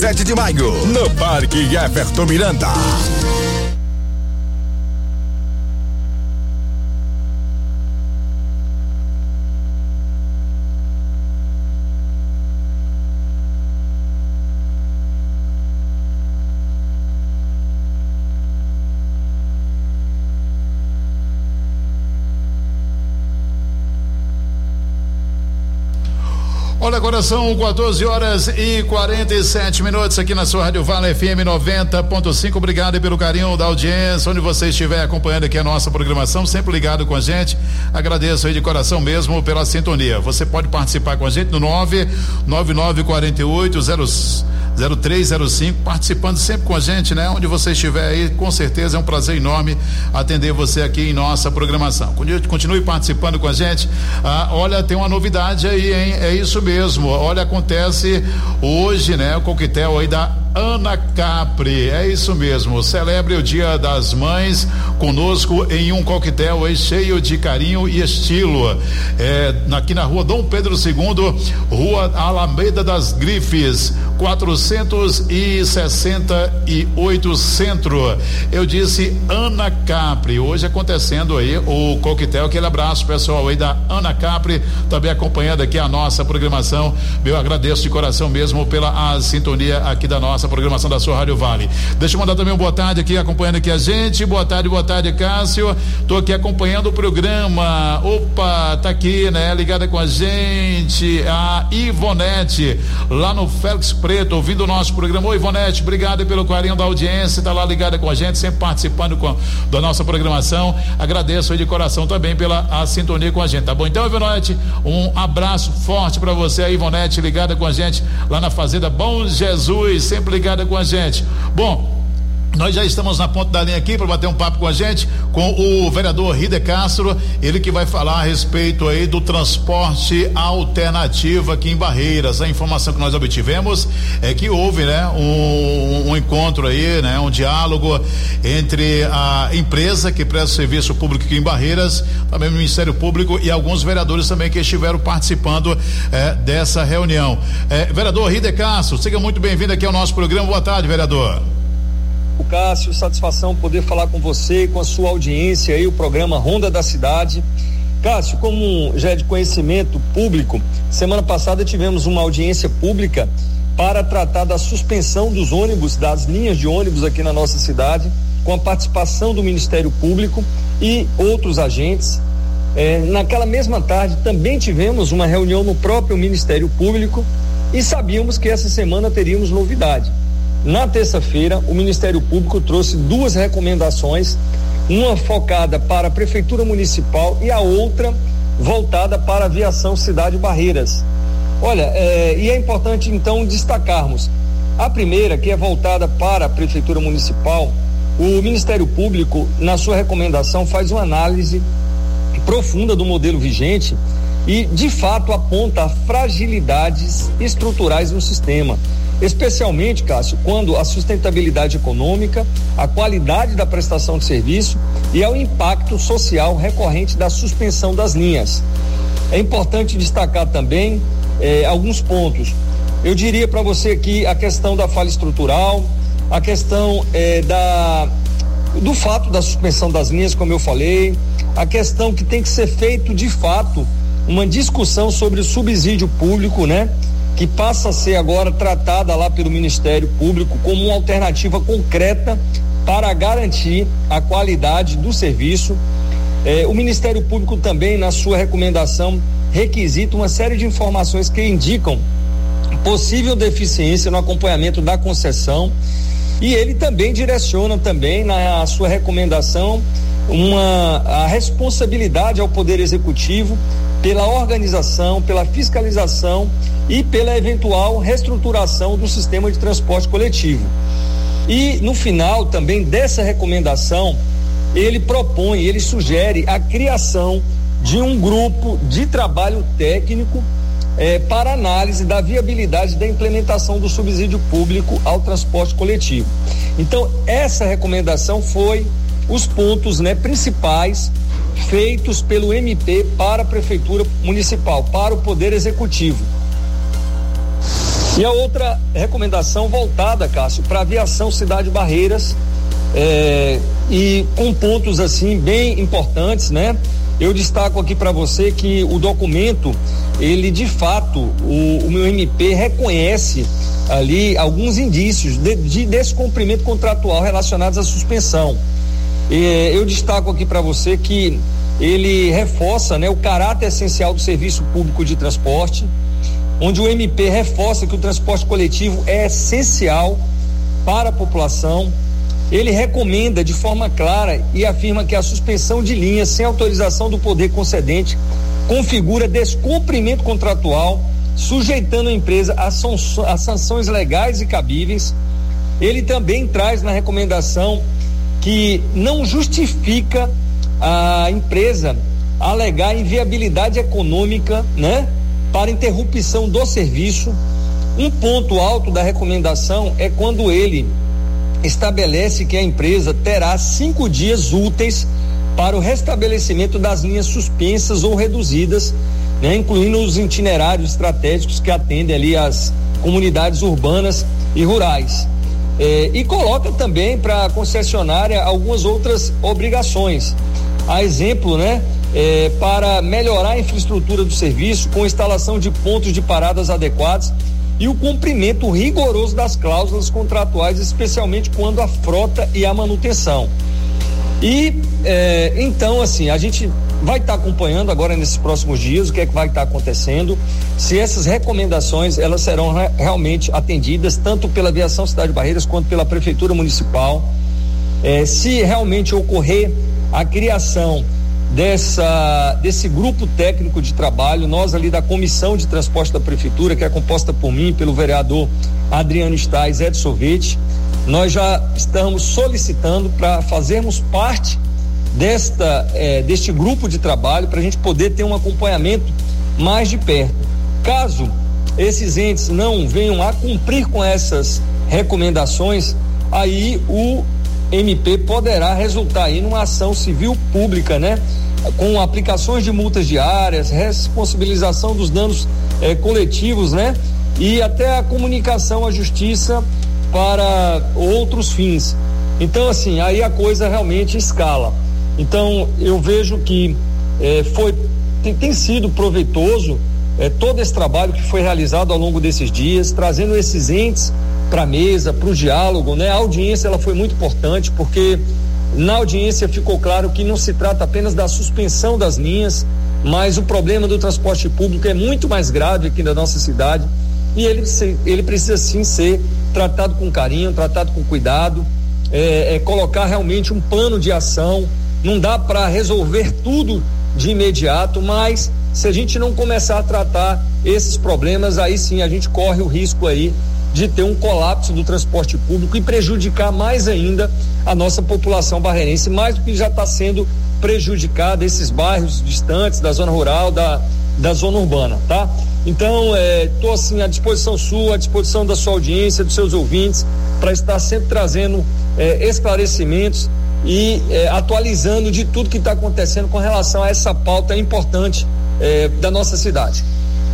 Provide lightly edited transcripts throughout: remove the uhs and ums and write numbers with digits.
7 de maio, no Parque Everton Miranda. Olha, agora são 14h47 aqui na sua Rádio Vale FM 90.5. Obrigado pelo carinho da audiência, onde você estiver acompanhando aqui a nossa programação, sempre ligado com a gente. Agradeço aí de coração mesmo pela sintonia. Você pode participar com a gente no 999480305, participando sempre com a gente, né? Onde você estiver aí, com certeza é um prazer enorme atender você aqui em nossa programação. Continue participando com a gente. Olha, tem uma novidade aí, hein? É isso mesmo. Olha, acontece hoje, né? O coquetel aí da Ana Capri, é isso mesmo. Celebre o Dia das Mães conosco em um coquetel aí cheio de carinho e estilo. Aqui na rua Dom Pedro II, Rua Alameda das Grifes, 468 Centro. Eu disse Ana Capri. Hoje acontecendo aí o coquetel. Aquele abraço pessoal aí da Ana Capri, também acompanhando aqui a nossa programação. Eu agradeço de coração mesmo pela sintonia aqui da nossa programação da sua Rádio Vale. Deixa eu mandar também um boa tarde aqui, acompanhando aqui a gente. Boa tarde, Cássio. Tô aqui acompanhando o programa. Opa, tá aqui, né? Ligada com a gente, a Ivonete, lá no Félix Preto, ouvindo o nosso programa. Oi, Ivonete, obrigado pelo carinho da audiência, tá lá ligada com a gente, sempre participando da nossa programação. Agradeço aí de coração também pela sintonia com a gente, tá bom? Então, Ivonete, um abraço forte pra você aí, Ivonete, ligada com a gente lá na Fazenda Bom Jesus, sempre ligada com a gente. Bom, nós já estamos na ponta da linha aqui para bater um papo com a gente, com o vereador Ride Castro, ele que vai falar a respeito aí do transporte alternativo aqui em Barreiras. A informação que nós obtivemos é que houve, né, um encontro aí, né, um diálogo entre a empresa que presta serviço público aqui em Barreiras, também o Ministério Público e alguns vereadores também que estiveram participando dessa reunião. Vereador Ride Castro, seja muito bem-vindo aqui ao nosso programa. Boa tarde, vereador. Cássio, satisfação poder falar com você, com a sua audiência aí, o programa Ronda da Cidade. Cássio, como já é de conhecimento público, semana passada tivemos uma audiência pública para tratar da suspensão dos ônibus, das linhas de ônibus aqui na nossa cidade, com a participação do Ministério Público e outros agentes. Naquela mesma tarde também tivemos uma reunião no próprio Ministério Público e sabíamos que essa semana teríamos novidade. Na terça-feira, o Ministério Público trouxe duas recomendações, uma focada para a Prefeitura Municipal e a outra voltada para a Aviação Cidade Barreiras. Olha, e é importante então destacarmos. A primeira, que é voltada para a Prefeitura Municipal, o Ministério Público, na sua recomendação, faz uma análise profunda do modelo vigente e, de fato, aponta fragilidades estruturais no sistema. Especialmente, Cássio, quando a sustentabilidade econômica, a qualidade da prestação de serviço e ao impacto social recorrente da suspensão das linhas. É importante destacar também alguns pontos. Eu diria para você aqui a questão da falha estrutural, a questão do fato da suspensão das linhas, como eu falei, a questão que tem que ser feito de fato uma discussão sobre o subsídio público, né? Que passa a ser agora tratada lá pelo Ministério Público como uma alternativa concreta para garantir a qualidade do serviço. O Ministério Público também, na sua recomendação, requisita uma série de informações que indicam possível deficiência no acompanhamento da concessão, e ele também direciona também na sua recomendação a responsabilidade ao Poder Executivo pela organização, pela fiscalização e pela eventual reestruturação do sistema de transporte coletivo. E no final também dessa recomendação, ele sugere a criação de um grupo de trabalho técnico para análise da viabilidade da implementação do subsídio público ao transporte coletivo. Então, essa recomendação foi os pontos, né, principais feitos pelo MP para a Prefeitura Municipal, para o Poder Executivo. E a outra recomendação voltada, Cássio, para a aviação Cidade Barreiras, e com pontos assim bem importantes, né? Eu destaco aqui para você que o documento, ele de fato, o meu MP reconhece ali alguns indícios de descumprimento contratual relacionados à suspensão. Eu destaco aqui para você que ele reforça, né, o caráter essencial do serviço público de transporte, onde o MP reforça que o transporte coletivo é essencial para a população. Ele recomenda de forma clara e afirma que a suspensão de linhas sem autorização do poder concedente configura descumprimento contratual, sujeitando a empresa a sanções legais e cabíveis. Ele também traz na recomendação que não justifica a empresa alegar inviabilidade econômica, né, para interrupção do serviço. Um ponto alto da recomendação é quando ele estabelece que a empresa terá 5 dias úteis para o restabelecimento das linhas suspensas ou reduzidas, né, incluindo os itinerários estratégicos que atendem ali as comunidades urbanas e rurais. E coloca também para a concessionária algumas outras obrigações. A exemplo, né, para melhorar a infraestrutura do serviço com instalação de pontos de paradas adequados e o cumprimento rigoroso das cláusulas contratuais, especialmente quando a frota e a manutenção. E então, assim, a gente vai estar acompanhando agora nesses próximos dias o que é que vai estar acontecendo, se essas recomendações elas serão realmente atendidas tanto pela Aviação Cidade Barreiras quanto pela Prefeitura Municipal. Se realmente ocorrer a criação desse grupo técnico de trabalho, nós ali da Comissão de Transporte da Prefeitura, que é composta por mim, pelo vereador Adriano Stais, Edson Vete, nós já estamos solicitando para fazermos parte deste grupo de trabalho, para a gente poder ter um acompanhamento mais de perto. Caso esses entes não venham a cumprir com essas recomendações, aí o MP poderá resultar aí numa ação civil pública, né? Com aplicações de multas diárias, responsabilização dos danos coletivos, né? E até a comunicação à justiça para outros fins. Então, assim, aí a coisa realmente escala. Então, eu vejo que tem sido proveitoso todo esse trabalho que foi realizado ao longo desses dias, trazendo esses entes para a mesa, para o diálogo, né? A audiência ela foi muito importante, porque na audiência ficou claro que não se trata apenas da suspensão das linhas, mas o problema do transporte público é muito mais grave aqui na nossa cidade e ele precisa sim ser tratado com carinho, tratado com cuidado, colocar realmente um plano de ação. Não dá para resolver tudo de imediato, mas se a gente não começar a tratar esses problemas, aí sim a gente corre o risco aí de ter um colapso do transporte público e prejudicar mais ainda a nossa população barreirense, mais do que já está sendo prejudicada esses bairros distantes da zona rural, da zona urbana, tá? Então, estou assim à disposição sua, à disposição da sua audiência, dos seus ouvintes, para estar sempre trazendo esclarecimentos e atualizando de tudo que está acontecendo com relação a essa pauta importante da nossa cidade.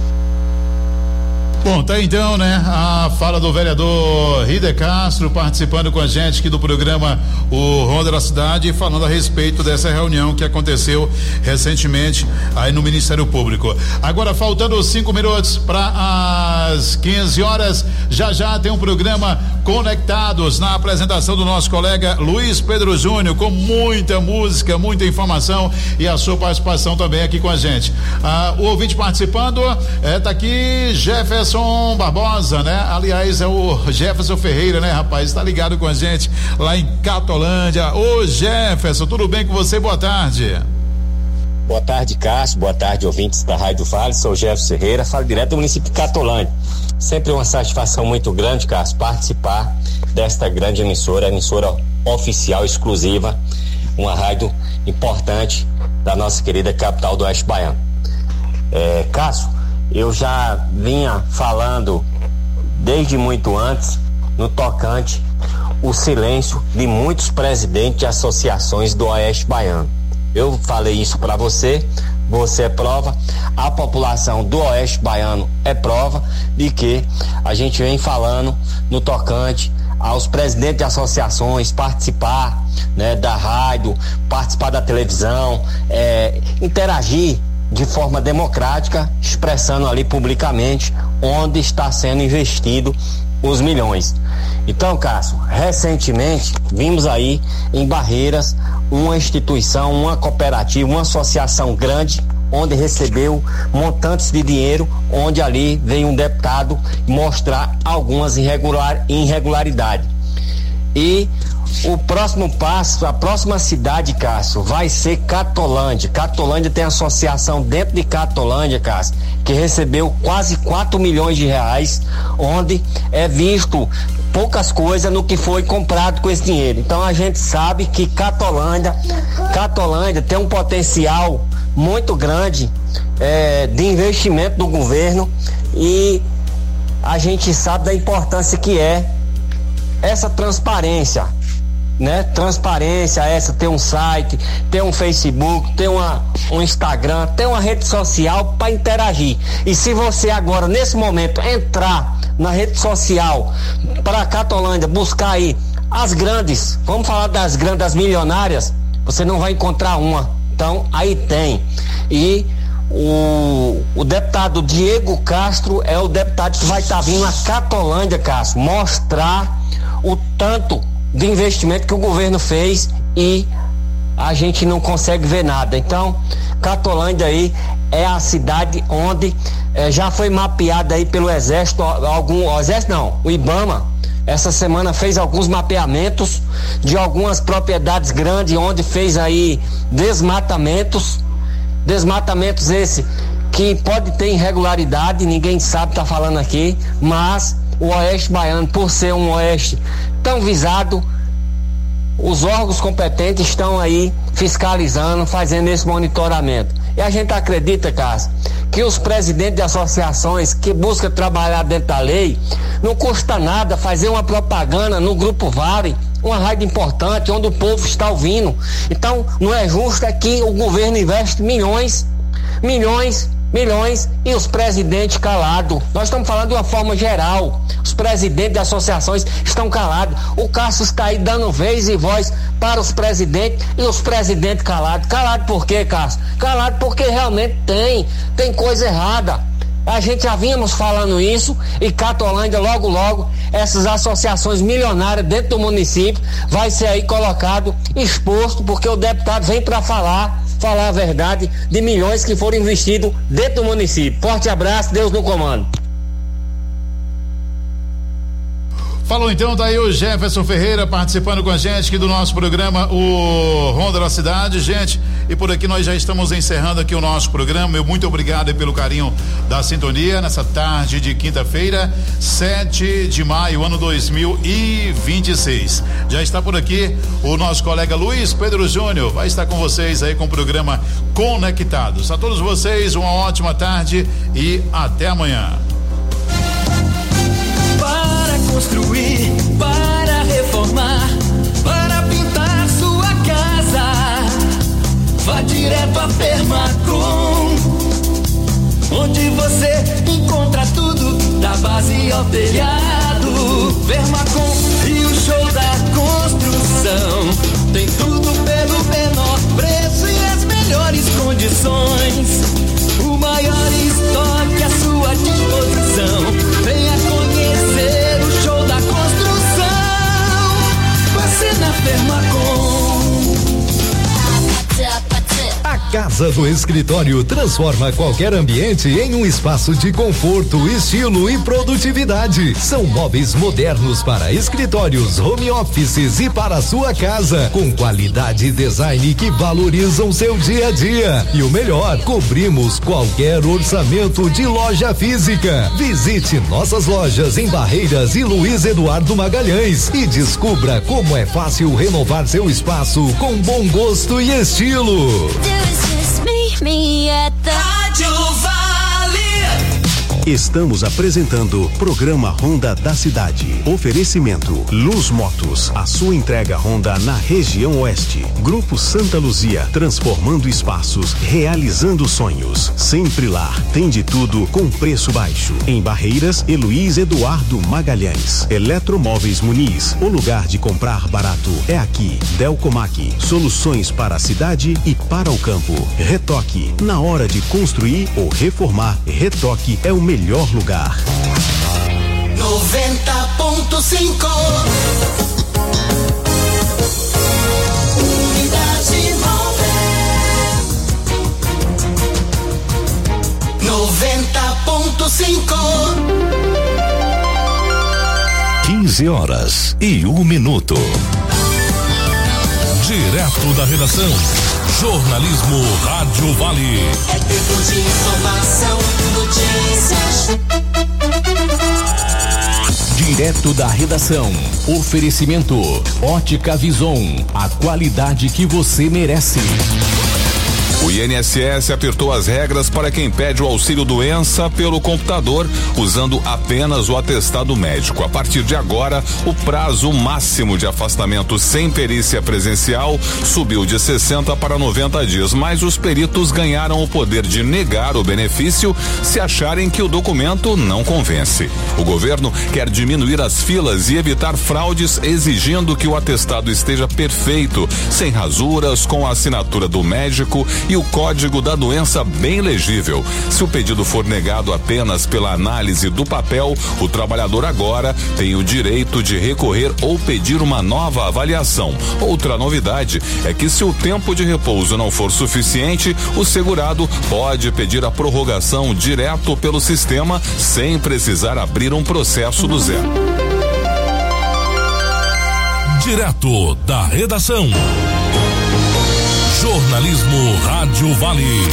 Bom, tá então, né? A fala do vereador Rider Castro participando com a gente aqui do programa O Ronda da Cidade, falando a respeito dessa reunião que aconteceu recentemente aí no Ministério Público. Agora, faltando 5 minutos para as 15 horas, já tem um programa Conectados na apresentação do nosso colega Luiz Pedro Júnior, com muita música, muita informação e a sua participação também aqui com a gente. O ouvinte participando tá aqui Jefferson Barbosa, né? Aliás, é o Jefferson Ferreira, né, rapaz? Tá ligado com a gente lá em Catolândia. Ô Jefferson, tudo bem com você? Boa tarde. Boa tarde, Cássio. Boa tarde, ouvintes da Rádio Vale. Sou o Jefferson Ferreira, falo direto do município de Catolândia. Sempre uma satisfação muito grande, Cássio, participar desta grande emissora oficial, exclusiva, uma rádio importante da nossa querida capital do Oeste Baiano. Cássio, eu já vinha falando desde muito antes no tocante o silêncio de muitos presidentes de associações do Oeste Baiano. Eu falei isso para você você é prova, a população do Oeste Baiano é prova de que a gente vem falando no tocante aos presidentes de associações participar, né, da rádio, participar da televisão, interagir de forma democrática, expressando ali publicamente onde está sendo investido os milhões. Então, Cássio, recentemente vimos aí em Barreiras uma instituição, uma cooperativa, uma associação grande, onde recebeu montantes de dinheiro, onde ali veio um deputado mostrar algumas irregularidades. E o próximo passo, a próxima cidade, Cássio, vai ser Catolândia. Catolândia tem associação dentro de Catolândia, Cássio, que recebeu quase 4 milhões de reais, onde é visto poucas coisas no que foi comprado com esse dinheiro. Então a gente sabe que Catolândia tem um potencial muito grande de investimento do governo, e a gente sabe da importância que é essa transparência, né? Transparência essa, ter um site, ter um Facebook, ter um Instagram, ter uma rede social para interagir. E se você agora, nesse momento, entrar na rede social para Catolândia, buscar aí as grandes, vamos falar das grandes, das milionárias, você não vai encontrar uma. Então aí tem. E o deputado Diego Castro é o deputado que vai estar vindo a Catolândia, Cássio, mostrar o tanto de investimento que o governo fez, e a gente não consegue ver nada. Então Catolândia aí é a cidade onde já foi mapeada aí pelo Exército, o IBAMA essa semana fez alguns mapeamentos de algumas propriedades grandes, onde fez aí desmatamentos esse que pode ter irregularidade, ninguém sabe, tá falando aqui, mas o Oeste Baiano, por ser um Oeste tão visado, os órgãos competentes estão aí fiscalizando, fazendo esse monitoramento. E a gente acredita, Cássio, que os presidentes de associações que buscam trabalhar dentro da lei, não custa nada fazer uma propaganda no Grupo Vale, uma rádio importante, onde o povo está ouvindo. Então, não é justo que o governo investe milhões, e os presidentes calados. Nós estamos falando de uma forma geral. Os presidentes de associações estão calados. O Cássio está aí dando vez e voz para os presidentes, e os presidentes calados. Calado por quê, Cássio? Calado porque realmente tem coisa errada. A gente já vínhamos falando isso, e Catolândia logo essas associações milionárias dentro do município vai ser aí colocado, exposto, porque o deputado vem para falar a verdade de milhões que foram investidos dentro do município. Forte abraço, Deus no comando. Falou então, tá aí o Jefferson Ferreira participando com a gente aqui do nosso programa, o Ronda da Cidade, gente. E por aqui nós já estamos encerrando aqui o nosso programa. Meu muito obrigado pelo carinho da sintonia nessa tarde de quinta-feira, 7 de maio, ano 2026. Já está por aqui o nosso colega Luiz Pedro Júnior, vai estar com vocês aí com o programa Conectados. A todos vocês uma ótima tarde e até amanhã. Para construir, para reformar, para pintar sua casa, vá direto a Permacom, onde você encontra tudo, da base ao telhado. Permacom e o show da construção, tem tudo pelo menor preço e as melhores condições, o maior estoque à sua disposição. Venha conhecer o show da construção, você na Permacom. A Casa do Escritório transforma qualquer ambiente em um espaço de conforto, estilo e produtividade. São móveis modernos para escritórios, home offices e para a sua casa, com qualidade e design que valorizam seu dia a dia. E o melhor, cobrimos qualquer orçamento de loja física. Visite nossas lojas em Barreiras e Luiz Eduardo Magalhães e descubra como é fácil renovar seu espaço com bom gosto e estilo. Rádio Vale. Estamos apresentando Programa Honda da Cidade. Oferecimento Luz Motos, a sua entrega Honda na região oeste. Grupo Santa Luzia, transformando espaços, realizando sonhos. Sempre lá, tem de tudo com preço baixo. Em Barreiras, Heloís Eduardo Magalhães. Eletromóveis Muniz, o lugar de comprar barato é aqui. Delcomac, soluções para a cidade e para o campo. Retoque, na hora de construir ou reformar, Retoque é o melhor lugar. 90.5 Unidade móvel 90.5 15h01. Direto da redação. Jornalismo Rádio Vale. É tempo de informação, notícias. Direto da redação. Oferecimento Ótica Vison, a qualidade que você merece. O INSS apertou as regras para quem pede o auxílio doença pelo computador, usando apenas o atestado médico. A partir de agora, o prazo máximo de afastamento sem perícia presencial subiu de 60 para 90 dias, mas os peritos ganharam o poder de negar o benefício se acharem que o documento não convence. O governo quer diminuir as filas e evitar fraudes, exigindo que o atestado esteja perfeito, sem rasuras, com a assinatura do médico e o código da doença bem legível. Se o pedido for negado apenas pela análise do papel, o trabalhador agora tem o direito de recorrer ou pedir uma nova avaliação. Outra novidade é que, se o tempo de repouso não for suficiente, o segurado pode pedir a prorrogação direto pelo sistema, sem precisar abrir um processo do zero. Direto da redação. Jornalismo Rádio Vale.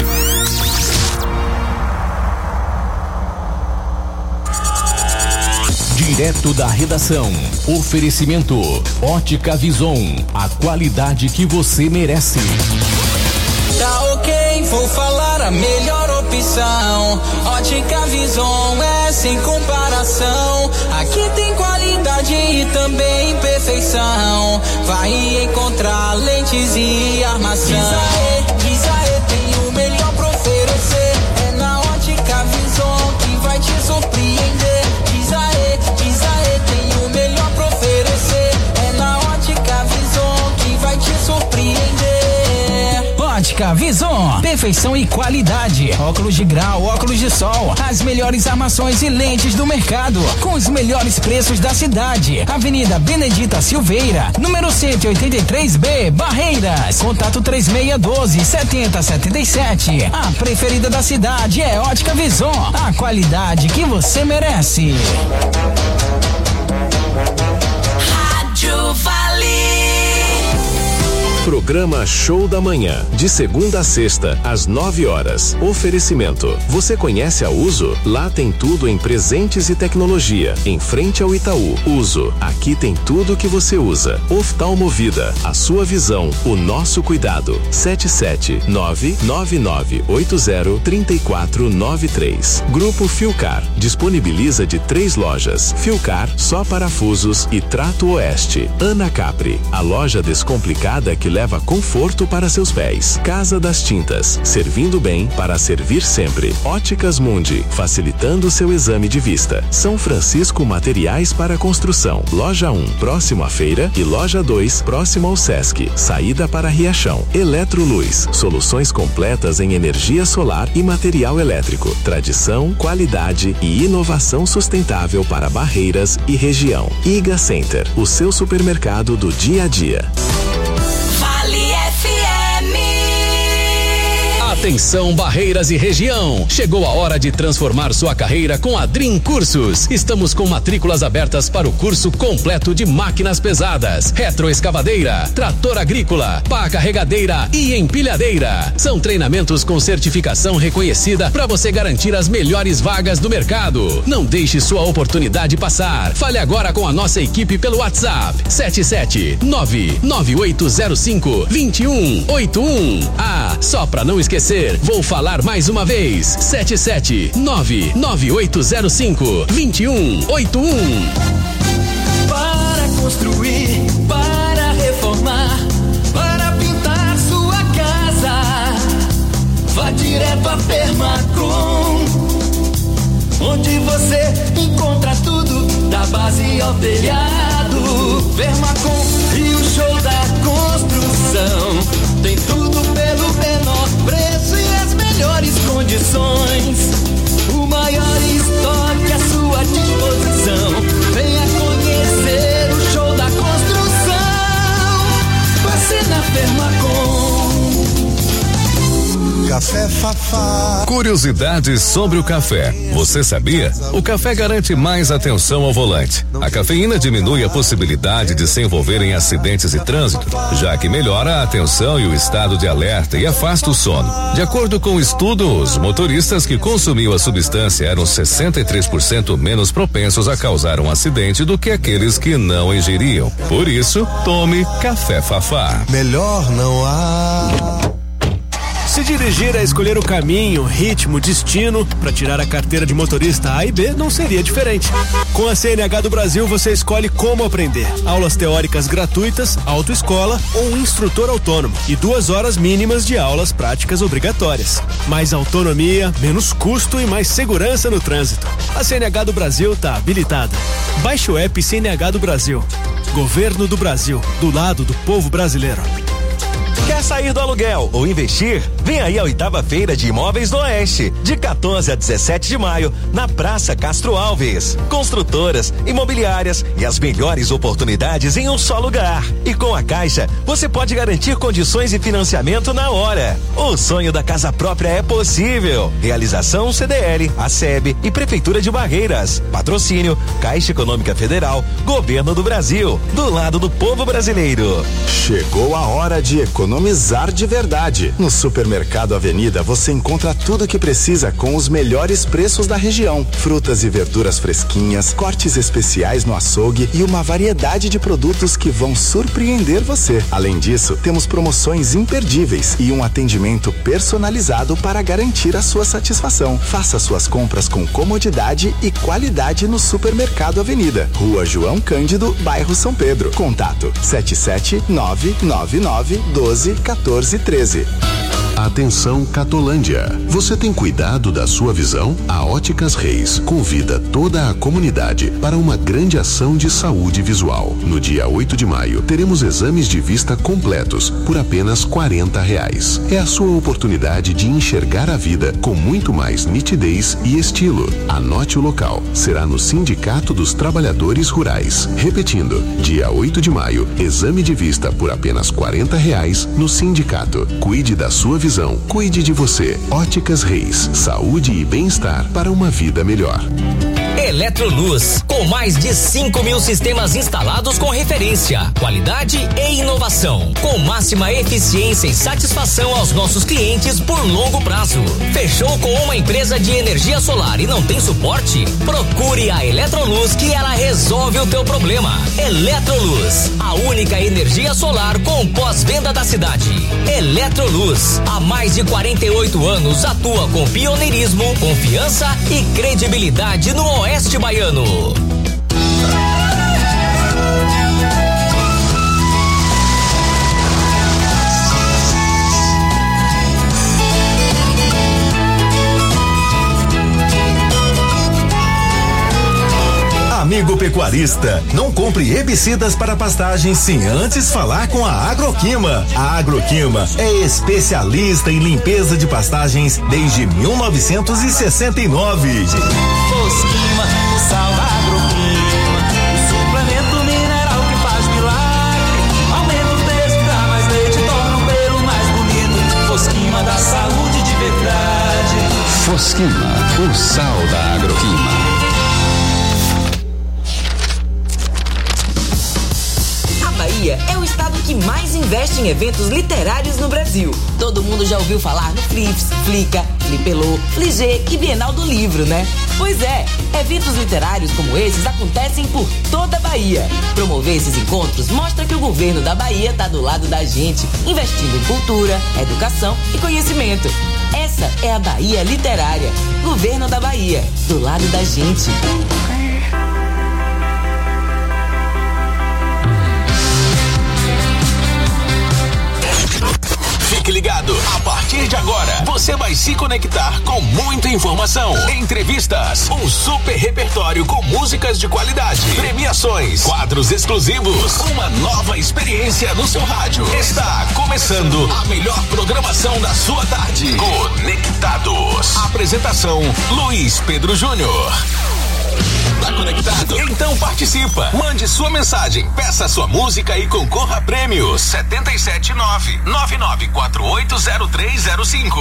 Direto da redação. Oferecimento Ótica Vison, a qualidade que você merece. Tá ok, vou falar a melhor opção. Ótica Vison é sem comparação. Aqui tem qualidade e também perfeição. Vai encontrar lentes e armação. Diz aê, tem o melhor pra oferecer. É na Ótica Vison que vai te surpreender. Diz aê, tem o melhor pra oferecer. É na Ótica Vison que vai te surpreender. Ótica Vison, perfeição e qualidade. Óculos de grau, óculos de sol, as melhores armações e lentes do mercado, com os melhores preços da cidade. Avenida Benedita Silveira, número 183B, Barreiras. Contato 3612-7077. A preferida da cidade é Ótica Vison, a qualidade que você merece. Rádio Vale. Programa Show da Manhã, de segunda a sexta, às 9h. Oferecimento. Você conhece a Uso? Lá tem tudo em presentes e tecnologia. Em frente ao Itaú. Uso. Aqui tem tudo que você usa. Oftalmovida. A sua visão, o nosso cuidado. 77999803493. Grupo Filcar. Disponibiliza de 3 lojas. Filcar, só parafusos e Trato Oeste. Ana Capri. A loja descomplicada que leva conforto para seus pés. Casa das Tintas, servindo bem para servir sempre. Óticas Mundi, facilitando seu exame de vista. São Francisco Materiais para Construção. Loja 1, próximo à feira, e loja 2, próximo ao Sesc. Saída para Riachão. Eletroluz, soluções completas em energia solar e material elétrico. Tradição, qualidade e inovação sustentável para Barreiras e região. Iga Center, o seu supermercado do dia a dia. Atenção, Barreiras e região. Chegou a hora de transformar sua carreira com a Dream Cursos. Estamos com matrículas abertas para o curso completo de máquinas pesadas, retroescavadeira, trator agrícola, pá carregadeira e empilhadeira. São treinamentos com certificação reconhecida para você garantir as melhores vagas do mercado. Não deixe sua oportunidade passar. Fale agora com a nossa equipe pelo WhatsApp 77998052181. Ah, só para não esquecer, acontecer. Vou falar mais uma vez. 77998052181. Para construir, para reformar, para pintar sua casa, vá direto a Permacom, onde você encontra tudo, da base ao telhado. Permacom e o show da construção, tem tudo pelo menor preço e as melhores condições. O maior estoque à sua disposição. Venha conhecer o show da construção. Você na Permacom. Café Fafá. Curiosidades sobre o café. Você sabia? O café garante mais atenção ao volante. A cafeína diminui a possibilidade de se envolver em acidentes e trânsito, já que melhora a atenção e o estado de alerta e afasta o sono. De acordo com o estudo, os motoristas que consumiam a substância eram 63% menos propensos a causar um acidente do que aqueles que não ingeriam. Por isso, tome Café Fafá. Melhor não há. Se dirigir é escolher o caminho, ritmo, destino para tirar a carteira de motorista A e B não seria diferente. Com a CNH do Brasil você escolhe como aprender. Aulas teóricas gratuitas, autoescola ou um instrutor autônomo e 2 horas mínimas de aulas práticas obrigatórias. Mais autonomia, menos custo e mais segurança no trânsito. A CNH do Brasil está habilitada. Baixe o app CNH do Brasil. Governo do Brasil, do lado do povo brasileiro. Quer sair do aluguel ou investir? Vem aí a 8ª Feira de Imóveis do Oeste, de 14 a 17 de maio, na Praça Castro Alves. Construtoras, imobiliárias e as melhores oportunidades em um só lugar. E com a Caixa, você pode garantir condições de financiamento na hora. O sonho da casa própria é possível. Realização CDL, ACEB e Prefeitura de Barreiras. Patrocínio Caixa Econômica Federal, Governo do Brasil, do lado do povo brasileiro. Chegou a hora de economizar de verdade. No Supermercado Avenida você encontra tudo o que precisa com os melhores preços da região. Frutas e verduras fresquinhas, cortes especiais no açougue e uma variedade de produtos que vão surpreender você. Além disso, temos promoções imperdíveis e um atendimento personalizado para garantir a sua satisfação. Faça suas compras com comodidade e qualidade no Supermercado Avenida. Rua João Cândido, bairro São Pedro. Contato 77999121413. Atenção Catolândia. Você tem cuidado da sua visão? A Óticas Reis convida toda a comunidade para uma grande ação de saúde visual. No dia 8 de maio, teremos exames de vista completos por apenas R$40. É a sua oportunidade de enxergar a vida com muito mais nitidez e estilo. Anote o local. Será no Sindicato dos Trabalhadores Rurais. Repetindo, dia 8 de maio, exame de vista por apenas R$40 no sindicato. Cuide da sua visão, cuide de você. Óticas Reis, saúde e bem-estar para uma vida melhor. Eletroluz, com mais de 5.000 sistemas instalados com referência, qualidade e inovação, com máxima eficiência e satisfação aos nossos clientes por longo prazo. Fechou com uma empresa de energia solar e não tem suporte? Procure a Eletroluz que ela resolve o teu problema. Eletroluz, a única energia solar com pós-venda da cidade. Eletroluz, há mais de 48 anos atua com pioneirismo, confiança e credibilidade no Oeste Baiano. Amigo pecuarista, não compre herbicidas para pastagens sem antes falar com a Agroquima. A Agroquima é especialista em limpeza de pastagens desde 1969. Fosquima, sal da Agroquima, o suplemento mineral que faz milagre. Aumenta o peso, dá mais leite, torna o pelo mais bonito. Fosquima da saúde de verdade. Fosquima, o sal da Agroquima. Bahia é o estado que mais investe em eventos literários no Brasil. Todo mundo já ouviu falar no Flips, Flica, Flipelô, Fligê e Bienal do Livro, né? Pois é, eventos literários como esses acontecem por toda a Bahia. Promover esses encontros mostra que o governo da Bahia está do lado da gente, investindo em cultura, educação e conhecimento. Essa é a Bahia Literária. Governo da Bahia, do lado da gente. Fique ligado, a partir de agora, você vai se conectar com muita informação, entrevistas, um super repertório com músicas de qualidade, premiações, quadros exclusivos, uma nova experiência no seu rádio. Está começando a melhor programação da sua tarde. Conectados. Apresentação, Luiz Pedro Júnior. Tá conectado? Então participa. Mande sua mensagem, peça sua música e concorra a prêmios. 779-99480305.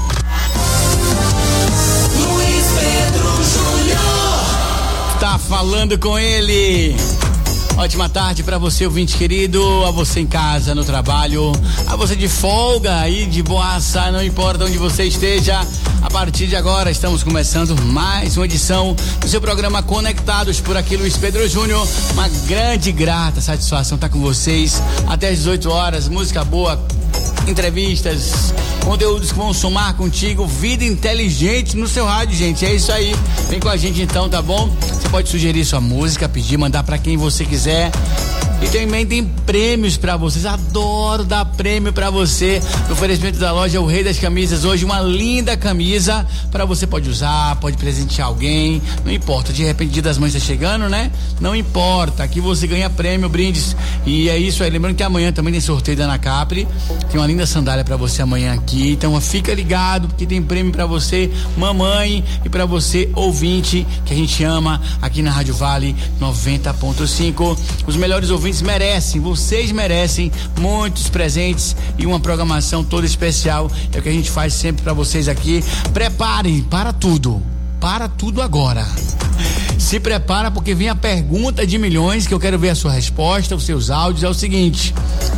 Luiz Pedro Júnior. Tá falando com ele. Ótima tarde pra você, ouvinte querido, a você em casa, no trabalho, a você de folga aí, de boaça, não importa onde você esteja. A partir de agora estamos começando mais uma edição do seu programa Conectados, por aqui Luiz Pedro Júnior. Uma grande e grata satisfação estar com vocês até às 18 horas, música boa, entrevistas, conteúdos que vão somar contigo, vida inteligente no seu rádio, gente. É isso aí. Vem com a gente então, tá bom? Você pode sugerir sua música, pedir, mandar pra quem você quiser. E também tem prêmios pra vocês. Adoro dar prêmio pra você. No oferecimento da loja O Rei das Camisas. Hoje uma linda camisa pra você, pode usar, pode presentear alguém. Não importa, de repente Dia das Mães tá chegando, né? Não importa, aqui você ganha prêmio, brindes. E é isso aí, lembrando que amanhã também tem sorteio da Ana Capri. Tem uma linda sandália pra você amanhã aqui. Então fica ligado, porque tem prêmio pra você, mamãe, e pra você, ouvinte, que a gente ama aqui na Rádio Vale 90.5. Os melhores ouvintes merecem, vocês merecem muitos presentes e uma programação toda especial. É o que a gente faz sempre pra vocês aqui. Preparem para tudo agora. Se prepara, porque vem a pergunta de milhões, que eu quero ver a sua resposta, os seus áudios. É o seguinte: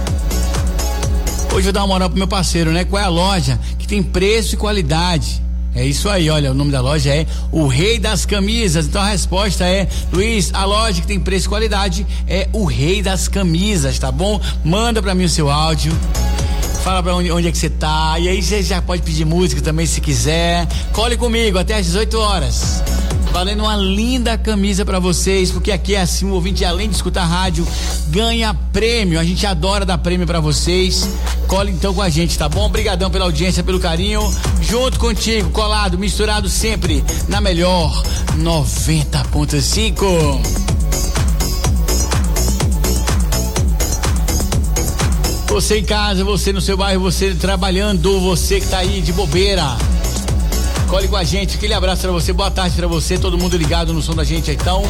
hoje eu vou dar uma moral pro meu parceiro, né? Qual é a loja que tem preço e qualidade? É isso aí, olha, o nome da loja é O Rei das Camisas. Então a resposta é: Luiz, a loja que tem preço e qualidade é O Rei das Camisas, tá bom? Manda pra mim o seu áudio, fala pra onde é que você tá, e aí você já pode pedir música também se quiser. Cole comigo até às 18 horas. Valendo uma linda camisa pra vocês, porque aqui é assim, o ouvinte, além de escutar rádio, ganha prêmio. A gente adora dar prêmio pra vocês. Cole então com a gente, tá bom? Obrigadão pela audiência, pelo carinho. Junto contigo, colado, misturado sempre na melhor 90.5. Você em casa, você no seu bairro, você trabalhando, você que tá aí de bobeira, cole com a gente, aquele abraço pra você, boa tarde pra você, todo mundo ligado no som da gente então.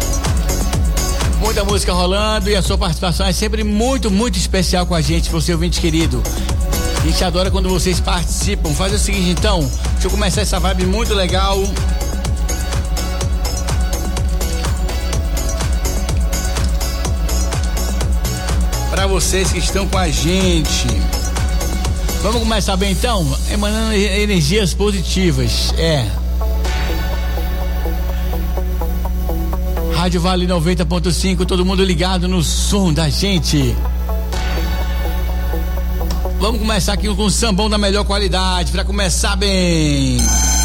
Muita música rolando e a sua participação é sempre muito, muito especial com a gente, você ouvinte querido. A gente adora quando vocês participam. Faz o seguinte então, deixa eu começar essa vibe muito legal. Pra vocês que estão com a gente. Vamos começar bem então? Emanando energias positivas. Rádio Vale 90.5, todo mundo ligado no som da gente. Vamos começar aqui com um sambão da melhor qualidade, pra começar bem.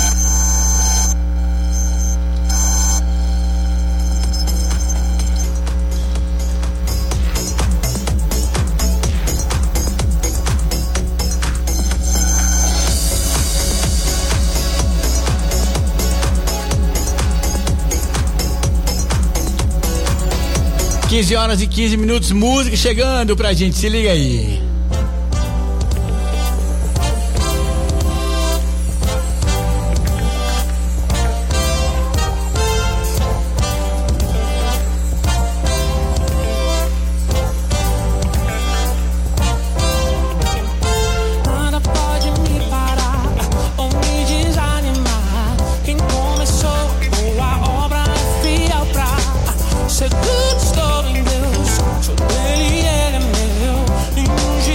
Às 15 horas e 15 minutos, música chegando pra gente, se liga aí. Nada pode me parar ou me desanimar. Quem começou boa obra é fiel pra ser tudo. Estou em Deus, sou dele e ele é meu.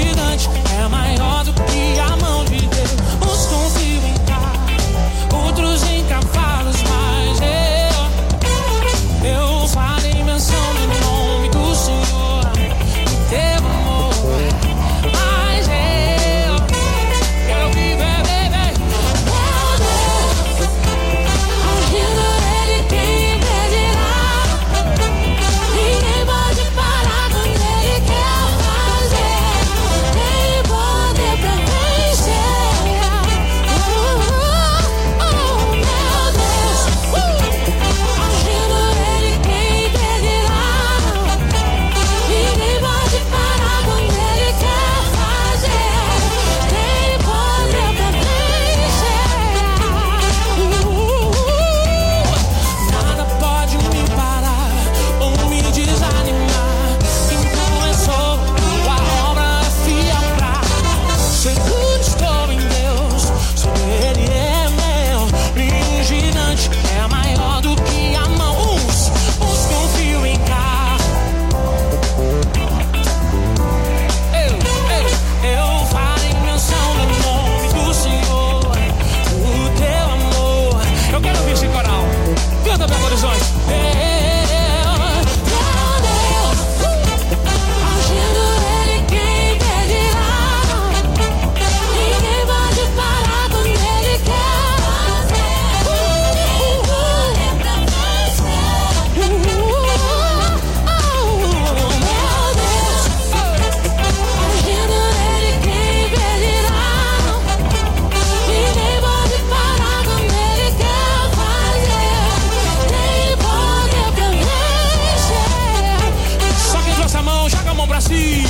assim.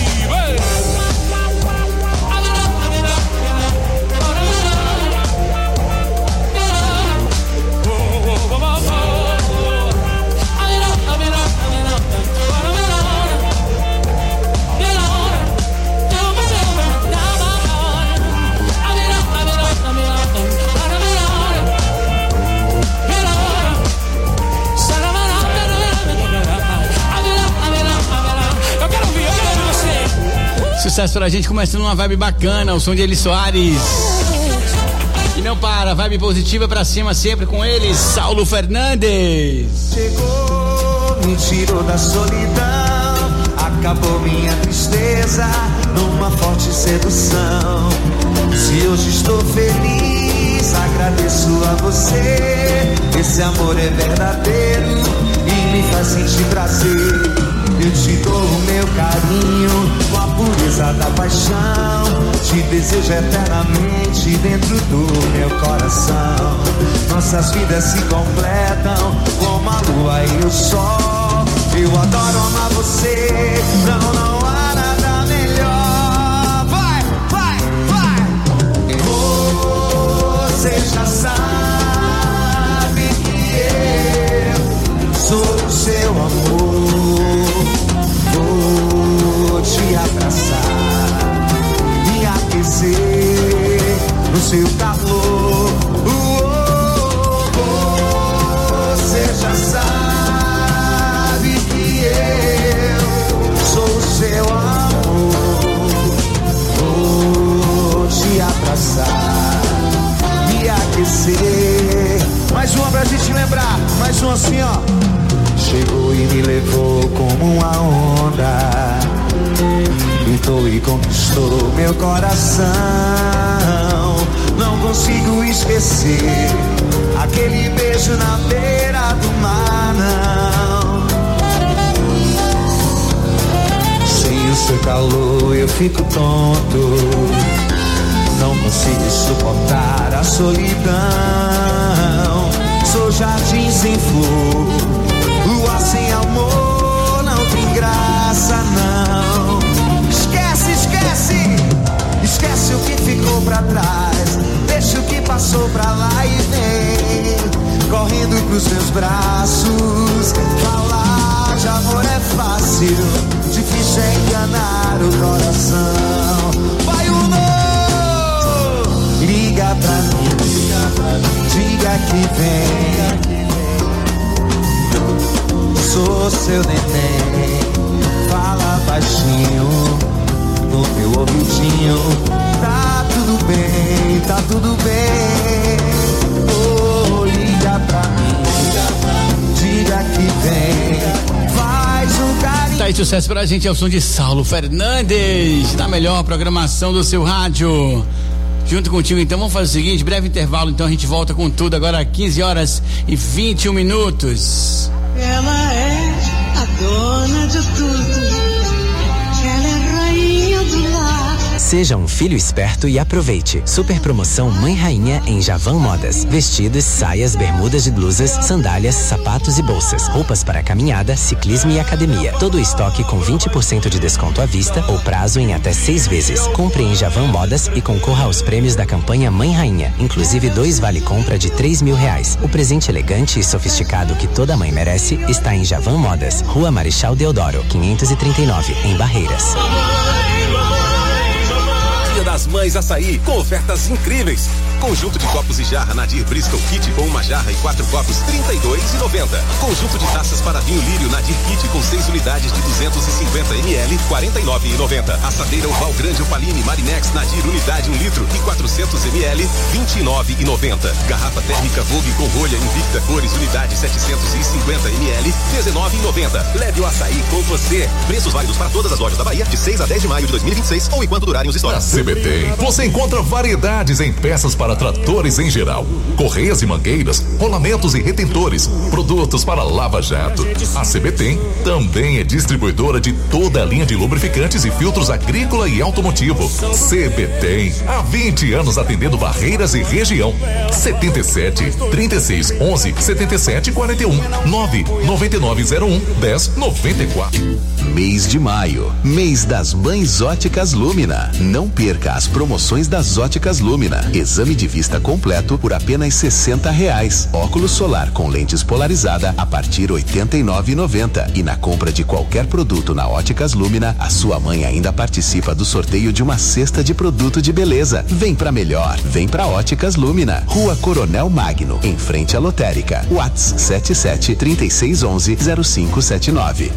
Sucesso pra gente, começando uma vibe bacana, o som de Eli Soares. E não para, vibe positiva pra cima sempre com ele, Saulo Fernandes. Chegou, me tirou da solidão, acabou minha tristeza numa forte sedução. Se hoje estou feliz, agradeço a você. Esse amor é verdadeiro e me faz sentir prazer. Eu te dou o meu carinho com a pureza da paixão. Te desejo eternamente dentro do meu coração. Nossas vidas se completam como a lua e o sol. Eu adoro amar você, não há nada melhor. Vai, vai, vai. Você já sabe que eu sou o seu amor. Vou te abraçar e aquecer no seu calor. Você já sabe que eu sou o seu amor. Vou te abraçar e aquecer. Mais uma pra gente lembrar, mais uma assim, ó. Chegou e me levou como uma onda, gritou e conquistou meu coração. Não consigo esquecer aquele beijo na beira do mar, não. Sem o seu calor eu fico tonto, não consigo suportar a solidão. Sou jardim sem flor, lua sem amor, não tem graça não. Esquece, esquece, esquece o que ficou pra trás. Deixa o que passou pra lá e vem correndo pros meus braços. Falar de amor é fácil, difícil é enganar o coração. Vai liga pra mim, diga que vem. Sou seu neném, fala baixinho no teu ouvidinho. Tá tudo bem, tá tudo bem. Oh, liga pra mim, diga que vem. Faz um carinho. Tá aí, sucesso pra gente, é o som de Saulo Fernandes, na melhor programação do seu rádio. Junto contigo, então, vamos fazer o seguinte, breve intervalo, então a gente volta com tudo agora, 15h21. Ela é a dona de tudo. Ela é rainha do lar. Seja um filho esperto e aproveite. Super promoção Mãe Rainha em Javan Modas. Vestidos, saias, bermudas e blusas, sandálias, sapatos e bolsas. Roupas para caminhada, ciclismo e academia. Todo o estoque com 20% de desconto à vista ou prazo em até 6 vezes. Compre em Javan Modas e concorra aos prêmios da campanha Mãe Rainha. Inclusive 2 vale-compra de R$3.000. O presente elegante e sofisticado que toda mãe merece está em Javan Modas. Rua Marechal Deodoro, 539, em Barreiras. Dia das Mães Açaí, com ofertas incríveis. Conjunto de copos e jarra Nadir Bristol Kit com uma jarra e 4 copos, R$32,90. Conjunto de taças para vinho Lírio Nadir Kit com 6 unidades de 250 ml, R$49,90. Assadeira Oval Grande Opaline Marinex Nadir unidade 1 litro e 400 ml, R$29,90. Garrafa térmica Vogue com rolha Invicta Cores unidade 750 ml, R$19,90. Leve o açaí com você. Preços válidos para todas as lojas da Bahia de 6 a 10 de maio de 2026 ou enquanto durarem os estoques. CBT, você encontra variedades em peças para tratores em geral, correias e mangueiras, rolamentos e retentores, produtos para lava-jato. A CBT também é distribuidora de toda a linha de lubrificantes e filtros agrícola e automotivo. CBT, há 20 anos atendendo Barreiras e região. 77 36 11 77 41 9 9901 10 94. mês de maio, mês das Mães Óticas Lumina. Não perca as promoções das Óticas Lumina. Exame de vista completo por apenas R$60. Óculos solar com lentes polarizada a partir de R$89,90. E na compra de qualquer produto na Óticas Lumina, a sua mãe ainda participa do sorteio de uma cesta de produto de beleza. Vem pra melhor, vem pra Óticas Lumina. Rua Coronel Magno, em frente à lotérica. WhatsApp 77-3611-0579.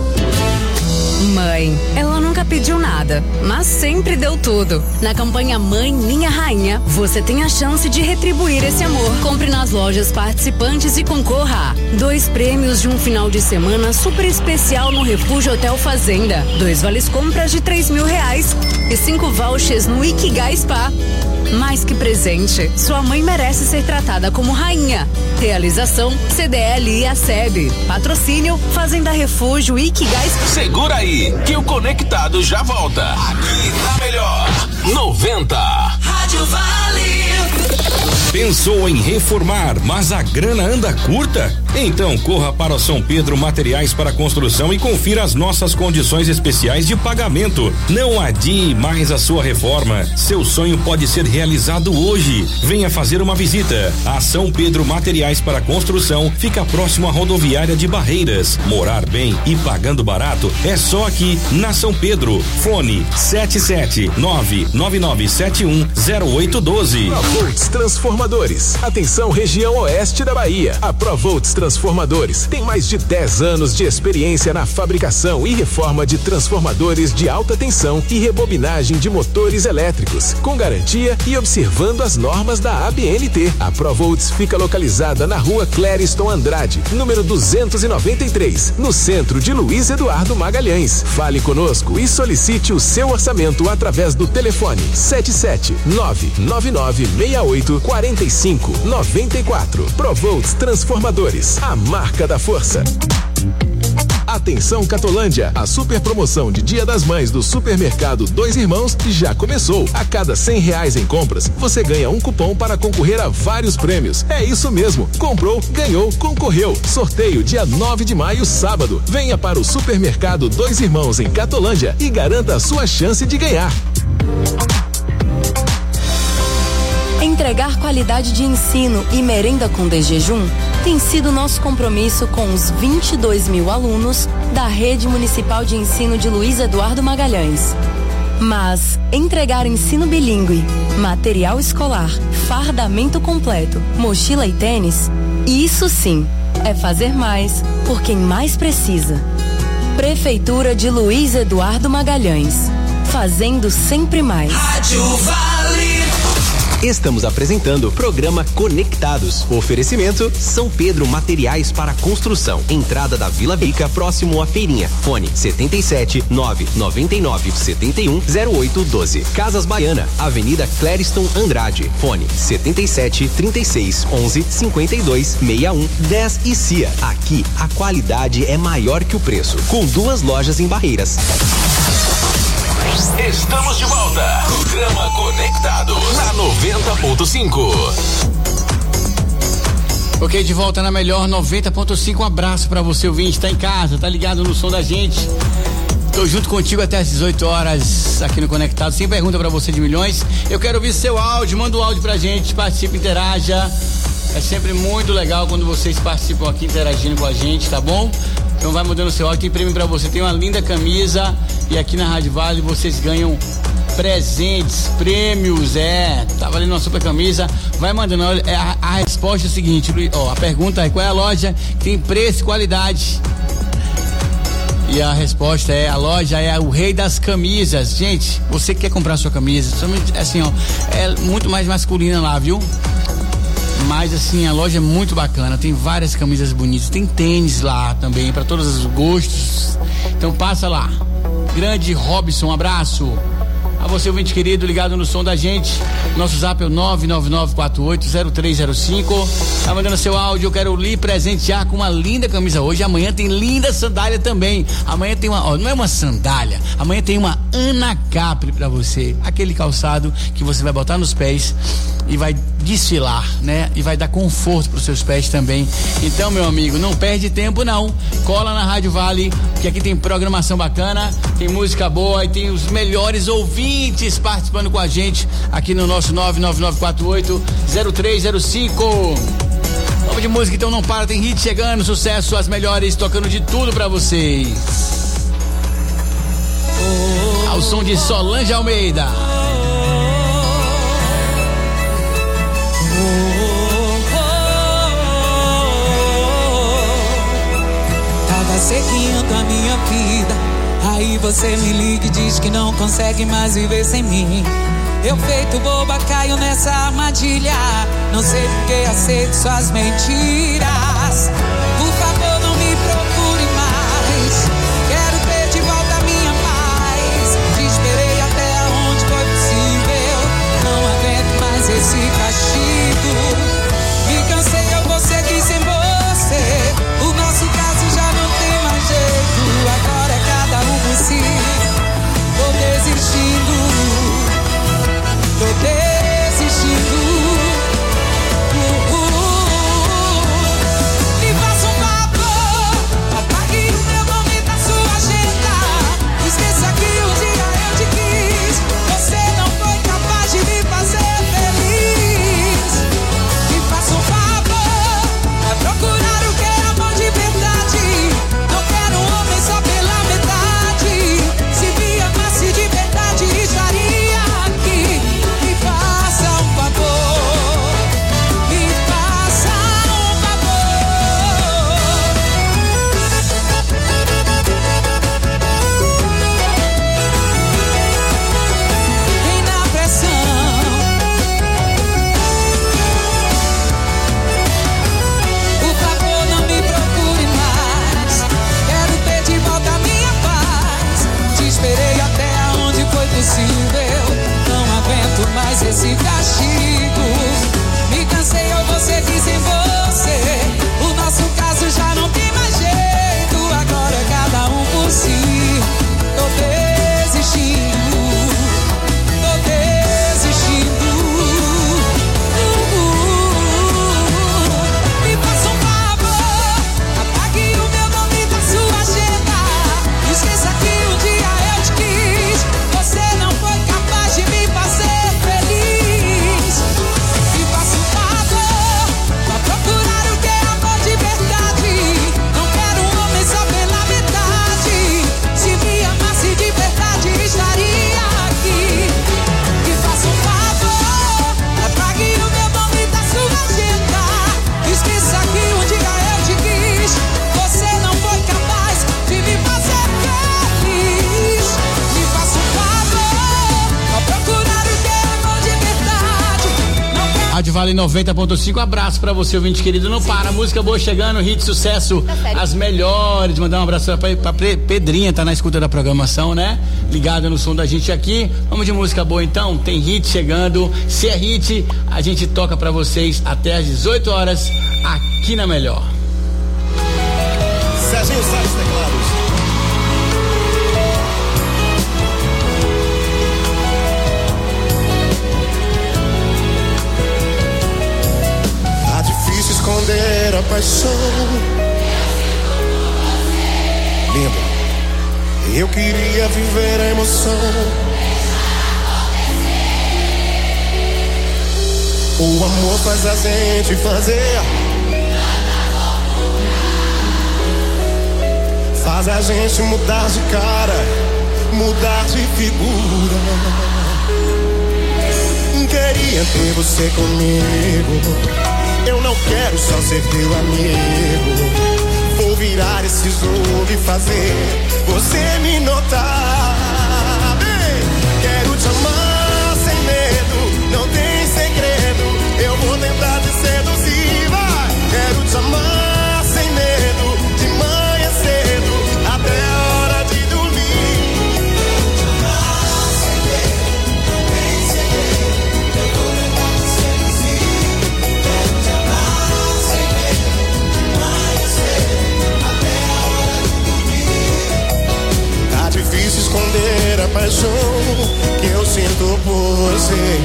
Mãe, ela nunca pediu nada, mas sempre deu tudo. Na campanha Mãe Minha Rainha, você tem a chance de retribuir esse amor. Compre nas lojas participantes e concorra a 2 prêmios de um final de semana super especial no Refúgio Hotel Fazenda, 2 vales compras de R$3.000 e 5 vouchers no Ikigai Spa. Mais que presente, sua mãe merece ser tratada como rainha. Realização CDL e ASEB. Patrocínio Fazenda Refúgio Ikigai. Segura aí, que o Conectado já volta. Aqui na melhor 90. Rádio Vale. Pensou em reformar, mas a grana anda curta? Então corra para o São Pedro Materiais para Construção e confira as nossas condições especiais de pagamento. Não adie mais a sua reforma. Seu sonho pode ser realizado hoje. Venha fazer uma visita. A São Pedro Materiais para Construção fica próximo à rodoviária de Barreiras. Morar bem e pagando barato é só aqui na São Pedro. Fone 77999710812. Provolts Transformadores. Atenção, região oeste da Bahia. A Provolts Transformadores tem mais de 10 anos de experiência na fabricação e reforma de transformadores de alta tensão e rebobinagem de motores elétricos, com garantia e observando as normas da ABNT. A Provolts fica localizada na rua Clériston Andrade, número 293, no centro de Luiz Eduardo Magalhães. Fale conosco e solicite o seu orçamento através do telefone 77999684594. Provolts Transformadores, a marca da força. Atenção Catolândia, a super promoção de Dia das Mães do Supermercado Dois Irmãos já começou. A cada R$100 em compras, você ganha um cupom para concorrer a vários prêmios. É isso mesmo, comprou, ganhou, concorreu. Sorteio dia 9 de maio, sábado. Venha para o Supermercado Dois Irmãos em Catolândia e garanta a sua chance de ganhar. Entregar qualidade de ensino e merenda com desjejum tem sido nosso compromisso com os 22 mil alunos da Rede Municipal de Ensino de Luiz Eduardo Magalhães. Mas entregar ensino bilíngue, material escolar, fardamento completo, mochila e tênis, isso sim é fazer mais por quem mais precisa. Prefeitura de Luiz Eduardo Magalhães, fazendo sempre mais. Rádio Vale. Estamos apresentando o programa Conectados. Oferecimento São Pedro Materiais para Construção. Entrada da Vila Bica, próximo à feirinha. Fone 77-999-71-0812. Casas Baiana, Avenida Clériston Andrade. Fone 77-3611-5261. 10 e CIA. Aqui a qualidade é maior que o preço. Com 2 lojas em Barreiras. Estamos de volta. Programa Conectados na 90.5. Ok, de volta na melhor 90.5. Um abraço pra você, ouvinte. Tá em casa, tá ligado no som da gente. Tô junto contigo até às 18 horas aqui no Conectado. Sem pergunta pra você de milhões. Eu quero ouvir seu áudio. Manda o áudio pra gente. Participe, interaja. É sempre muito legal quando vocês participam aqui interagindo com a gente, tá bom? Então vai mudando o seu áudio. Tem prêmio pra você. Tem uma linda camisa. E aqui na Rádio Vale vocês ganham presentes, prêmios, tá valendo uma super camisa. Vai mandando, a resposta é o seguinte, ó, a pergunta é: qual é a loja que tem preço e qualidade? E a resposta é: a loja é o Rei das Camisas. Gente, você que quer comprar sua camisa, assim, ó, é muito mais masculina lá, viu? Mas assim, a loja é muito bacana, tem várias camisas bonitas, tem tênis lá também, para todos os gostos. Então passa lá. Grande Robson, um abraço. A você, ouvinte querido, ligado no som da gente. Nosso zap é o 999480305. Tá mandando seu áudio, eu quero lhe presentear com uma linda camisa hoje. Amanhã tem linda sandália também. Amanhã tem uma, não é uma sandália, amanhã tem uma Anacapri pra você. Aquele calçado que você vai botar nos pés e vai desfilar, né? E vai dar conforto pros seus pés também. Então, meu amigo, não perde tempo não. Cola na Rádio Vale, que aqui tem programação bacana, tem música boa e tem os melhores ouvintes participando com a gente aqui no nosso 999480305. Vamos de música, então não para, tem hit chegando, sucesso, as melhores, tocando de tudo pra vocês. Ao som de Solange Almeida. Tava seguindo a minha vida, aí você me liga e diz que não consegue mais viver sem mim. Eu feito boba caio nessa armadilha, não sei porque aceito suas mentiras. Por favor, não me procure mais, quero ter de volta a minha paz. Te esperei até onde foi possível, não aguento mais esse castigo. Me cansei, eu vou seguir sem você, o nosso caso já não tem mais jeito. Agora é cada um por si, tô desistindo. Tô desistindo. Me faça um favor, apague o meu nome da sua agenda. Esqueça que um dia eu te quis, você não foi capaz de me fazer feliz. Me faça um favor, vai procurar o que é amor de verdade. Não quero um homem só pela metade. Se me amasse de verdade, estaria aqui. Me faça um favor, me faça um favor. Vem na pressão. Por favor, não me procure mais, quero ter de volta a minha paz. Te esperei até onde foi possível, não aguento mais esse castigo. Me cansei, eu vou seguir sem você, o nosso caso já não tem mais jeito. Agora é cada um por si, tô desistindo. Tô desistindo. Me faça um favor, apague o meu nome da sua agenda. Esqueça que um dia eu te quis, você não foi capaz de me fazer feliz. Me faça um favor, vá procurar o que é amor de verdade. Não quero um homem só pela metade. Se me amasse de verdade, estaria aqui. Me faça um favor, apague o meu nome da sua agenda. Esqueça que um dia eu te quis, você não foi capaz de me fazer feliz. Me faça um favor, vá procurar o que é amor de verdade. Não quero. Rádio Vale 90.5, abraço pra você, ouvinte querido. Não para, música boa chegando, hit sucesso, as melhores. Mandar um abraço pra Pedrinha, tá na escuta da programação, né? Ligada no som da gente aqui. Vamos de música boa então, tem hit chegando. Se é hit, a gente toca pra vocês até às 18 horas aqui na Melhor. Serginho Salles Teclados. Tá difícil esconder a paixão. Lindo. Eu queria viver a emoção. O amor faz a gente fazer, faz a gente mudar de cara, mudar de figura. Queria ter você comigo, eu não quero só ser teu amigo. Vou virar esse jogo e fazer você me notar. Bem, quero te amar sem medo, não tem segredo. Eu vou tentar te seduzir, vai. Quero te amar sem medo, de manhã cedo até a hora de dormir. Quero te amar sem medo, paixão que eu sinto por você.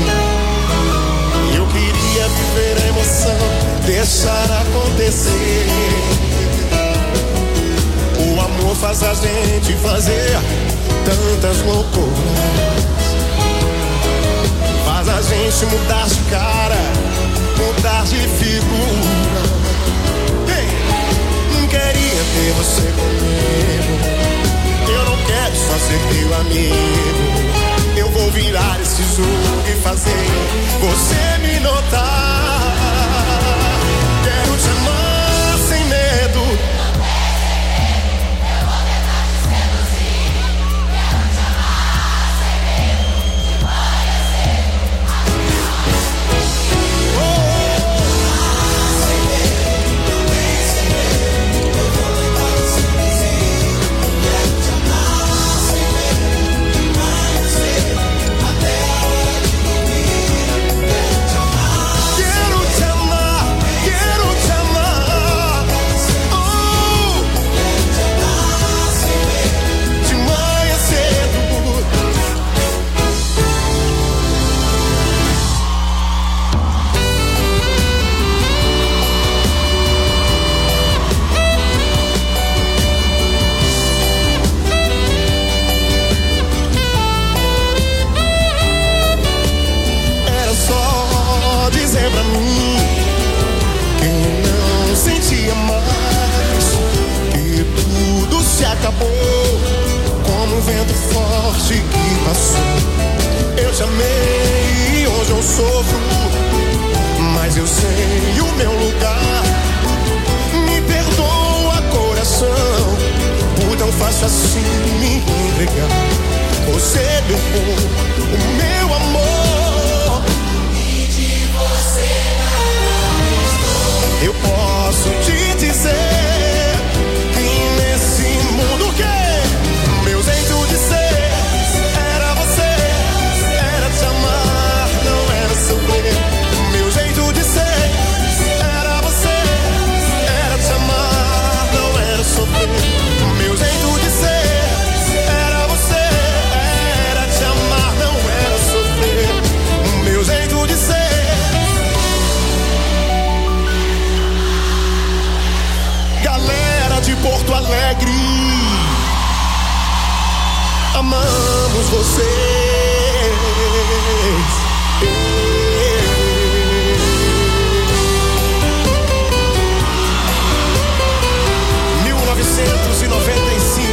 Eu queria viver a emoção, deixar acontecer. O amor faz a gente fazer tantas loucuras, faz a gente mudar de cara, mudar de figura. Queria ter você comigo, eu não quero só ser teu amigo. Eu vou virar esse jogo e fazer você me notar. Quero te amar sem medo. Acabou como um vento forte que passou. Eu te amei e hoje eu sofro, mas eu sei o meu lugar. Me perdoa, coração, por tão fácil assim me entregar. Você deu o meu amor e de você nada estou. Eu posso te dizer mundo que meu jeito de ser era você, era te amar, não era sofrer. Meu jeito de ser era você, era te amar, não era sofrer. Meu jeito de ser era você, era te amar, não era sofrer. Meu jeito de ser. Galera de Porto Alegre, amamos vocês. 1995.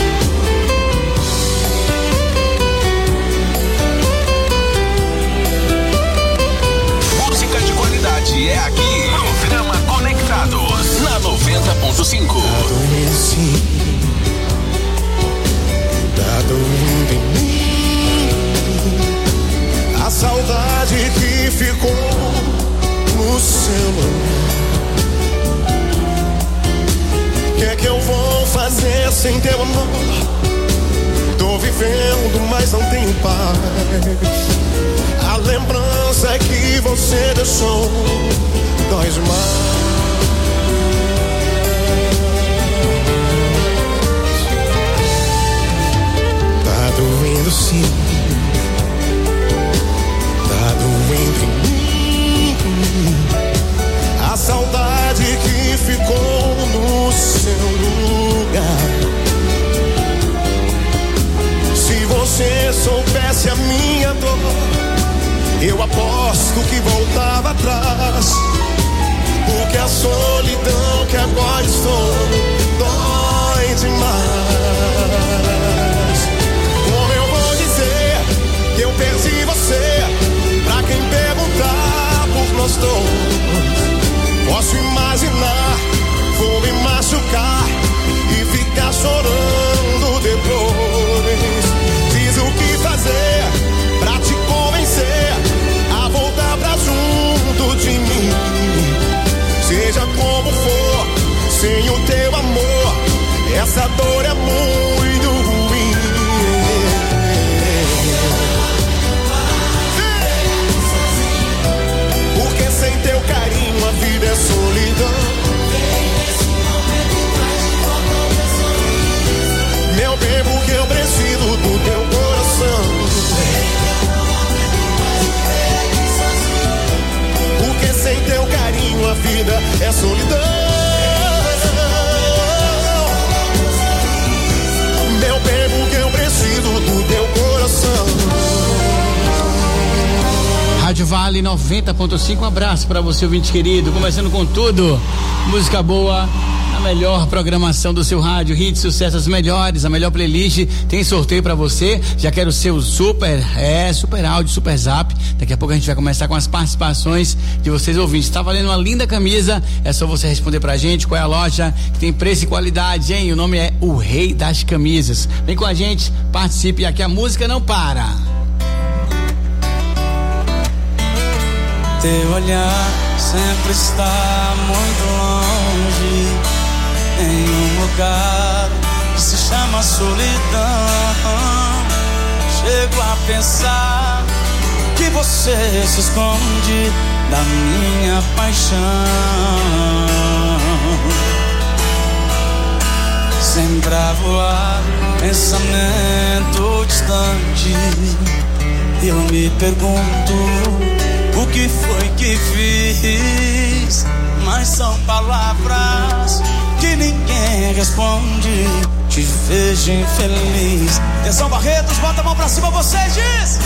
Música de qualidade é aqui. Programa Conectados na 90.5. Tá doendo em mim a saudade que ficou no seu lugar. Que é que eu vou fazer sem teu amor? Tô vivendo, mas não tenho paz. A lembrança que você deixou dói demais. Doendo sim, tá doendo em mim a saudade que ficou no seu lugar. Se você soubesse a minha dor, eu aposto que voltava atrás. Porque a solidão que agora estou dói demais. Eu perdi você, pra quem perguntar por nós dois. Posso imaginar, vou me machucar e ficar chorando depois. Diz o que fazer pra te convencer a voltar pra junto de mim. Seja como for, sem o teu amor é solidão. Meu bem, porque eu preciso do teu coração. Rádio Vale 90.5, um abraço pra você, ouvinte querido, começando com tudo, música boa, a melhor programação do seu rádio, hits, sucessos melhores, a melhor playlist, tem sorteio pra você, já quero o seu super áudio, super zap, daqui a pouco a gente vai começar com as participações de vocês ouvintes, tá valendo uma linda camisa, é só você responder pra gente qual é a loja que tem preço e qualidade, hein, o nome é O Rei das Camisas, vem com a gente, participe, aqui a música não para. Teu olhar sempre está muito longe, em um lugar que se chama solidão. Chego a pensar que você se esconde da minha paixão. Sempre a voar, pensamento distante, eu me pergunto o que foi que fiz, mas são palavras que ninguém responde. Te vejo infeliz. Atenção, Barretos, bota a mão pra cima, você diz.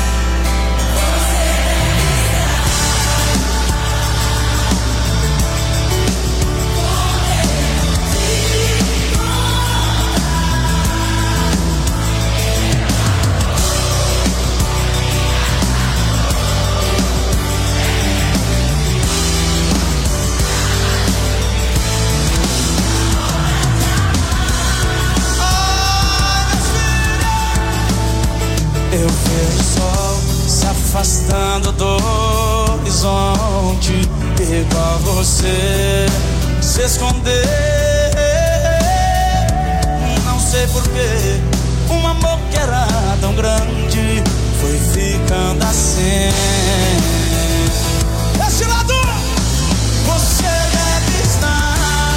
Eu vejo o sol se afastando do horizonte, igual você se esconder. Não sei porquê, um amor que era tão grande foi ficando assim. Desse lado, você deve estar.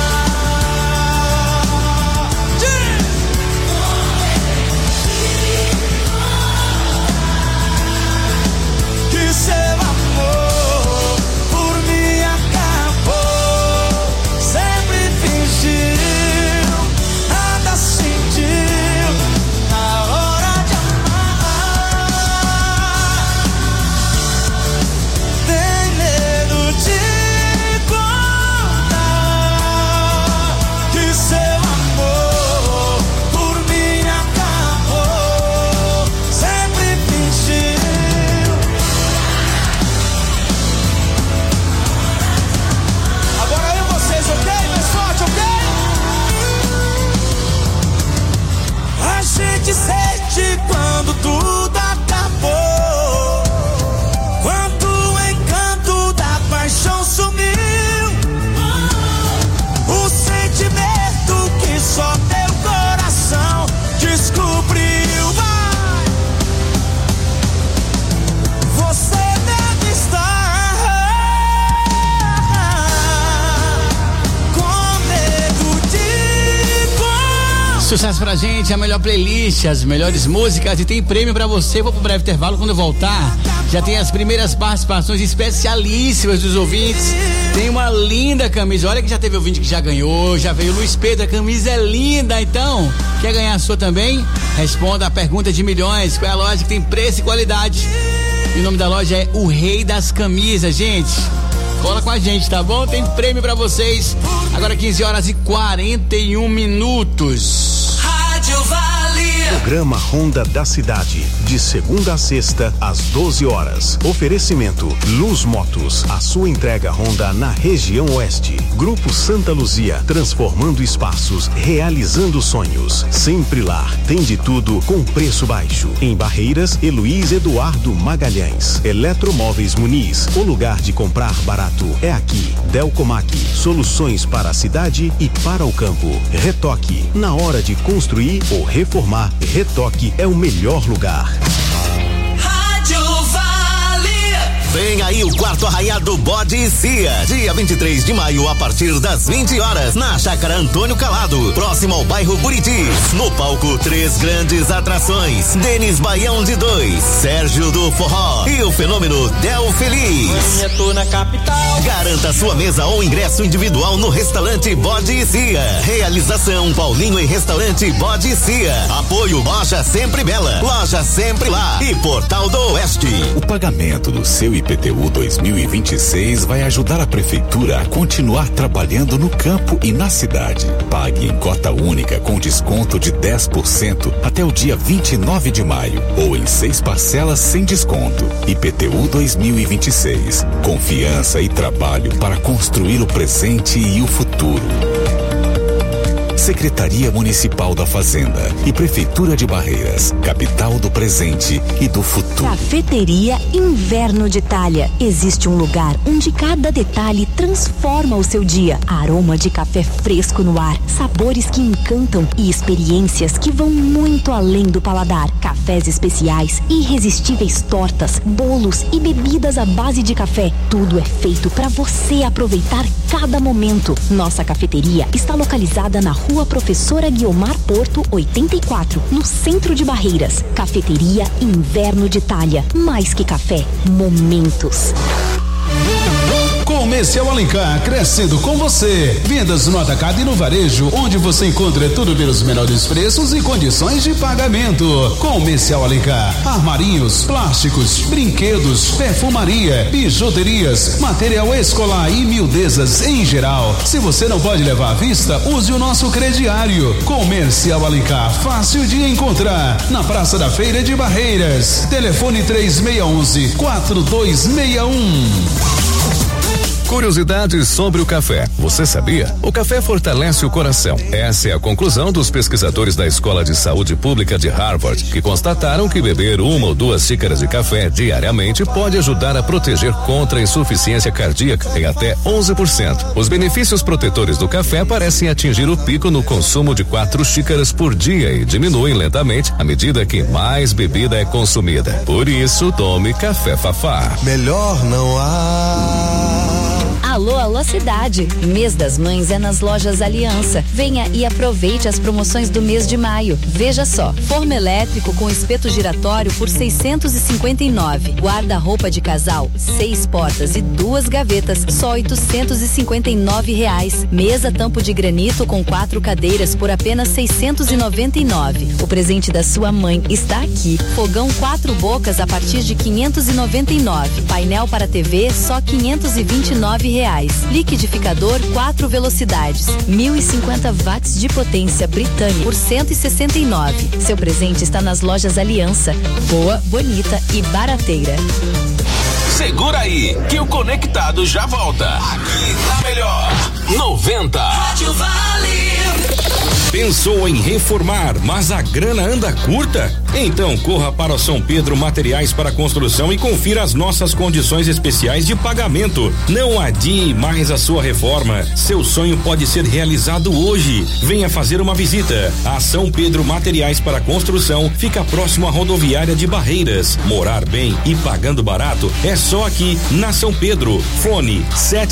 Seu amor por mim acabou. Sempre fingiu, nada sentiu na hora de amar. Tem medo de contar que seu amor por mim acabou. Sempre fingiu. Ok, mais forte, ok? A gente sente quando tudo acabou, quando o encanto da paixão sumiu, o sentimento que só teu coração descobriu. Vai, você deve estar. Sucesso pra gente, a melhor playlist, as melhores músicas e tem prêmio pra você. Vou pro breve intervalo, quando eu voltar já tem as primeiras participações especialíssimas dos ouvintes. Tem uma linda camisa, olha que já teve ouvinte que já ganhou, já veio o Luiz Pedro, a camisa é linda. Então, quer ganhar a sua também? Responda a pergunta de milhões, qual é a loja que tem preço e qualidade? E o nome da loja é O Rei das Camisas, gente. Cola com a gente, tá bom? Tem prêmio pra vocês. Agora 15h41. Rádio Vale. Programa Ronda da Cidade, de segunda a sexta, às 12 horas. Oferecimento Luz Motos, a sua entrega Honda na região oeste. Grupo Santa Luzia, transformando espaços, realizando sonhos. Sempre lá, tem de tudo com preço baixo. Em Barreiras, Heloís Eduardo Magalhães. Eletromóveis Muniz, o lugar de comprar barato é aqui. Delcomac, soluções para a cidade e para o campo. Retoque, na hora de construir ou reformar, Retoque é o melhor lugar. Rádio Vale. Vem aí o quarto arraiado Bode e Cia, dia 23 de maio, a partir das 20 horas, na Chácara Antônio Calado, próximo ao bairro Buritis. No palco, 3 grandes atrações: Denis Baião de 2, Sérgio do Forró e o fenômeno Del Feliz. Tô na capital. Garanta sua mesa ou ingresso individual no restaurante Bode e Cia. Realização Paulinho e Restaurante Bode e Cia. Apoio Loja Sempre Bela, Loja Sempre Lá e Portal do Oeste. O pagamento do seu IPTU 2026 vai ajudar a prefeitura a continuar trabalhando no campo e na cidade. Pague em cota única com desconto de 10% até o dia 29 de maio ou em 6 parcelas sem desconto. IPTU 2026. Confiança e trabalho para construir o presente e o futuro. Secretaria Municipal da Fazenda e Prefeitura de Barreiras, capital do presente e do futuro. Cafeteria Inverno de Itália. Existe um lugar onde cada detalhe transforma o seu dia. Aroma de café fresco no ar, sabores que encantam e experiências que vão muito além do paladar. Cafés especiais, irresistíveis tortas, bolos e bebidas à base de café. Tudo é feito para você aproveitar cada momento. Nossa cafeteria está localizada na Rua Professora Guiomar Porto 84, no centro de Barreiras. Cafeteria Inverno de Itália. Mais que café, momentos. Comercial Alencar, crescendo com você. Vendas no atacado e no varejo, onde você encontra tudo pelos menores preços e condições de pagamento. Comercial Alencar, armarinhos, plásticos, brinquedos, perfumaria, bijuterias, material escolar e miudezas em geral. Se você não pode levar à vista, use o nosso crediário. Comercial Alencar, fácil de encontrar, na Praça da Feira de Barreiras. Telefone 3611-4261. Curiosidades sobre o café. Você sabia? O café fortalece o coração. Essa é a conclusão dos pesquisadores da Escola de Saúde Pública de Harvard, que constataram que beber 1 ou 2 xícaras de café diariamente pode ajudar a proteger contra a insuficiência cardíaca em até 11%. Os benefícios protetores do café parecem atingir o pico no consumo de 4 xícaras por dia e diminuem lentamente à medida que mais bebida é consumida. Por isso, tome café Fafá. Melhor não há. Alô, alô cidade. Mês das Mães é nas lojas Aliança. Venha e aproveite as promoções do mês de maio. Veja só, forno elétrico com espeto giratório por 659. Guarda-roupa de casal, 6 portas e 2 gavetas, só R$859. Mesa tampo de granito com 4 cadeiras por apenas 699. O presente da sua mãe está aqui. Fogão 4 bocas a partir de 599. Painel para TV só R$529. Liquidificador 4 velocidades, 1050 watts de potência britânica por 169. Seu presente está nas lojas Aliança. Boa, bonita e barateira. Segura aí, que o Conectado já volta. Aqui tá melhor. 90. Rádio Vale. Pensou em reformar, mas a grana anda curta? Então corra para o São Pedro Materiais para Construção e confira as nossas condições especiais de pagamento. Não adie mais a sua reforma. Seu sonho pode ser realizado hoje. Venha fazer uma visita. A São Pedro Materiais para Construção fica próximo à rodoviária de Barreiras. Morar bem e pagando barato é só aqui na São Pedro. Fone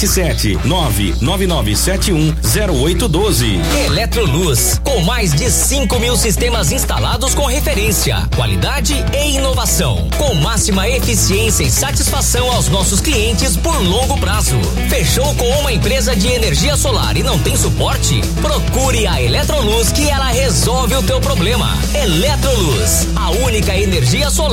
77999710812. Eletroluz, com mais de 5.000 sistemas instalados com referência, qualidade e inovação, com máxima eficiência e satisfação aos nossos clientes por longo prazo. Fechou com uma empresa de energia solar e não tem suporte? Procure a Eletroluz que ela resolve o teu problema. Eletroluz, a única energia solar